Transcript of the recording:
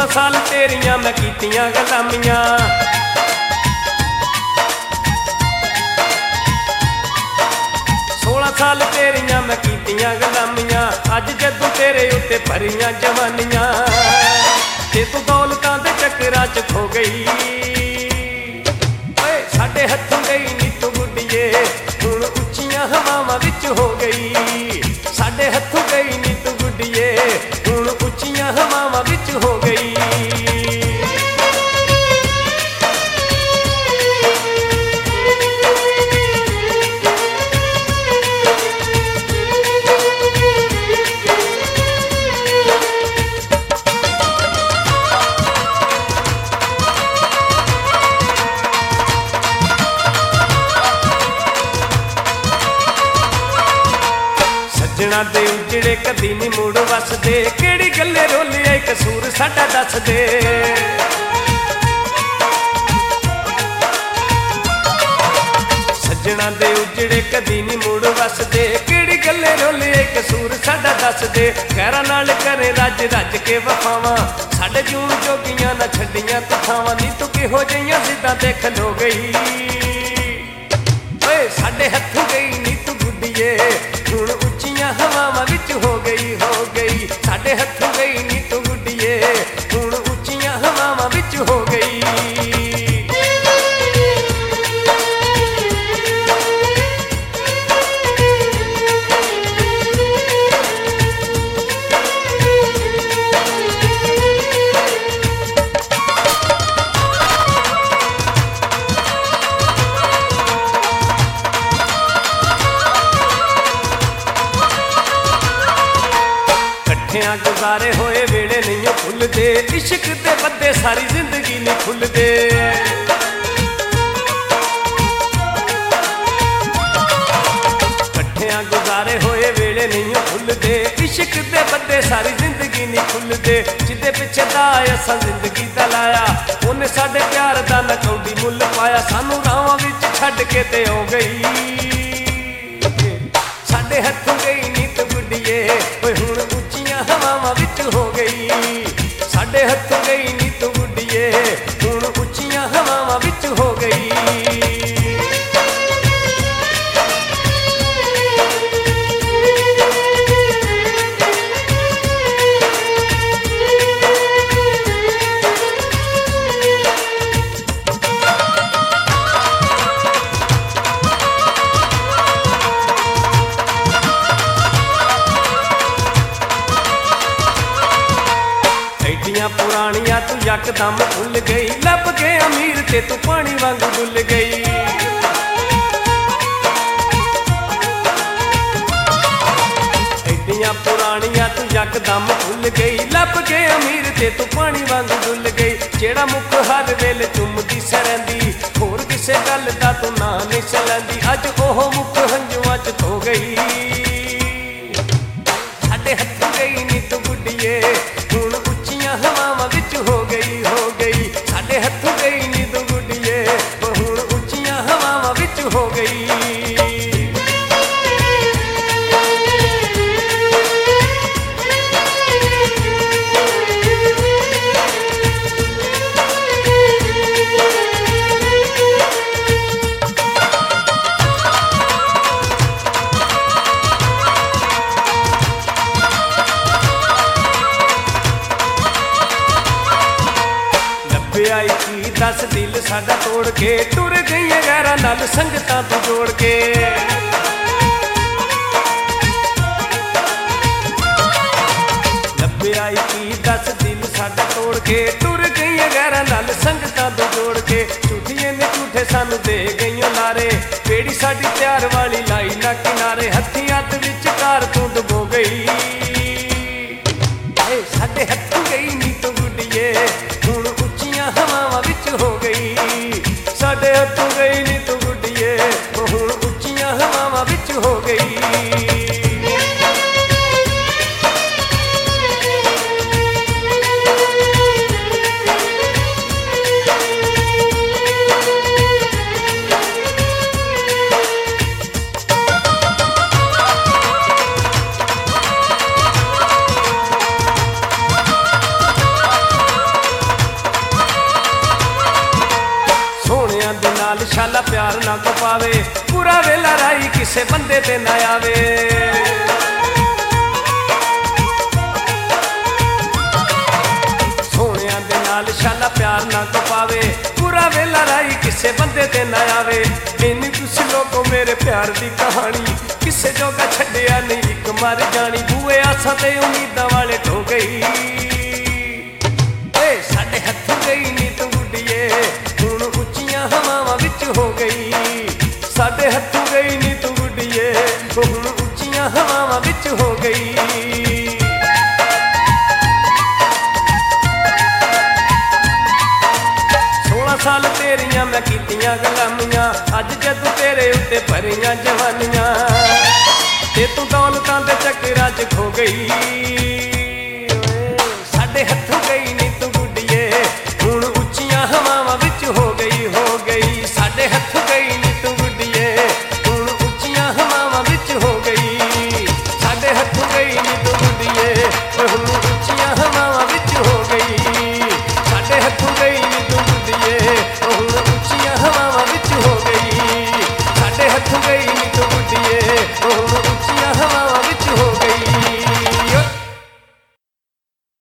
साल तेरियां मैं कीतियां गुलामियां, 16 साल तेरियां मैं कीतियां गुलामियां। अज जदों तेरे उत्ते भरियां जवानियां, ते तू दौलतां दे चक्करां च खो गई। ओए साडे हत्थों गई नी तू गुड्डिए, हुण उच्चियां हवावां विच हो गई। साडे हत्थों गई नी तू गुड्डिए, हुण उच्चियां हवावां विच हो गई। सजना दे उजड़े कदी नी मुड़ वसदे, केड़ी गल्ले रोलिया कसूर साडा दस दे। सजना दे उजड़े कदी नी मुड़ वसदे, केड़ी गल्ले रोलिया कसूर साडा दस दे। गैरां नाल करे रज रज के वफावां, साडे जून जोगियां ना छड्डियां तथावां। नी तू किहो जिहियां जिद्दां ते खलो गई। ओए साडे हत्थों गई नी तू गुड्डिए, हुण उच्चियां हवावां विच हो गई, हो गई। साडे हत्थों गई नी तू गुड्डिए, हुण उच्चियां हवावां विच हो गई। कट्ठियां गुजारे होए वेले नहीं भुलदे, इश्क दे बदे सारी जिंदगी नहीं खुलदे। कट्ठियां गुजारे होए वेले नहीं भुलदे, इश्क दे बदे सारी जिंदगी नहीं खुलदे। जिदे पिछे दा असां जिंदगी दा लाया, उन्हें साडे प्यार दा ना कौडी मुल पाया। सानू रावां विच छड्ड के ते आ गई। साडे हत्थों गई नी तू गुड्डिए, ओए हुण उच्चियां हवावां विच हो गई। साडे हत्थों गई नी तू गुड्डिए, हुण उच्चियां हवावां विच हो गई। पुरानियां तू यकदम भुल गई, लब के अमीर ते तू पानी वांग डुल गई। एडियां पुरानियां तू यकदम भुल गई, लब के अमीर ते तू पानी वांग डुल गई। जेड़ा मुख हर वेले चुमदी सरंदी, होर किसे गल दा तू ना नहीं चलंदी। अज ओह मुख हंजुआं च धो गई। साडे हत्थों गई नी तू गुड्डिए, हुण उच्चियां हवावां विच हो गई, हो गई। साडे हत्थों गई नी तू गुड्डिए, हुण उच्चियां हवावां विच हो गई। आई की दस दिल साडा तोड़ के, टुर गई गैरां नाल संगतां तू जोड़ के। लब्बे आई की दस दिल साडा तोड़ के, टुर गई गैरां नाल संगतां तू जोड़ के। झूठिए ने झूठे सानू दे गईयों लारे, बेड़ी साडी प्यार वाली लाई ना किनारे। हत्थी हत्थ विच कार तू डुबो गई। साडे हत्थों गई नी तू गुड्डिए, हुण उच्चियां हवावां विच हो गई। साडे हत्थों गई नी तू गुड्डिए, हुण उच्चियां हवावां विच हो गई। ਕਿਸੇ ਬੰਦੇ ਤੇ ਨਾ ਆਵੇ। ਸੋਹਣਿਆਂ ਦੇ ਨਾਲ ਸ਼ਾਲਾ ਪਿਆਰ ਨਾ ਪਾਵੇ, ਪੂਰਾ ਵੇਲਾ ਰਾਈ ਕਿਸੇ ਬੰਦੇ ਤੇ ਨਾ ਆਵੇ। ਇੰਨੀ ਤੁਸੀਂ ਲੋਕੋ ਮੇਰੇ ਪਿਆਰ ਦੀ ਕਹਾਣੀ, ਕਿਸੇ ਜੋਗਾ ਛੱਡਿਆ ਨਹੀਂ ਇੱਕ ਮਰ ਜਾਣੀ। ਬੂਏ ਆਸਾਂ ਤੇ ਉਮੀਦਾਂ ਵਾਲੇ ਢੋ ਗਈ, ਏ ਸਾਡੇ ਹੱਥੋਂ ਗਈ ਨੀ ਤੂੰ ਗੁੱਡੀਏ, ਹੁਣ ਉੱਚੀਆਂ ਹਵਾਵਾਂ ਵਿੱਚ ਹੋ ਗਈ। ਸਾਡੇ ਹੱਥੋਂ ਗਈ ਨੀ ਤੂੰ ਗੁੱਡੀਏ, ਹੁਣ ਉੱਚੀਆਂ ਹਵਾਵਾਂ ਵਿੱਚ ਹੋ ਗਈ। 16 ਸਾਲ ਤੇਰੀਆਂ ਮੈਂ ਕੀਤੀਆਂ ਗੁਲਾਮੀਆਂ, ਅੱਜ ਜਦ ਤੇਰੇ ਉੱਤੇ ਭਰੀਆਂ ਜਵਾਨੀਆਂ, ਤੇ ਤੂੰ ਦੌਲਤਾਂ ਦੇ ਚੱਕਰਾਂ 'ਚ ਖੋ ਗਈ।